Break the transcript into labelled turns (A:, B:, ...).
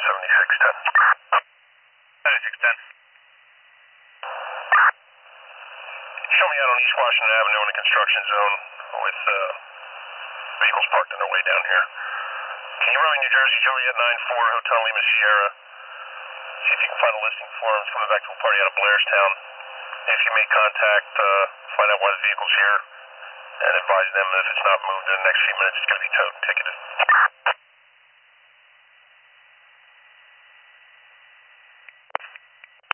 A: 7610. 7610. Show me out on East Washington Avenue in a construction zone with vehicles parked on their way down here. Can you run me New Jersey Juliet 94 Hotel Lima Sierra? See if you can find a listing for them. It's coming back to a party out of Blairstown. If you make contact, find out why the vehicle's here and advise them that if it's not moved in the next few minutes, it's going to be towed and ticketed.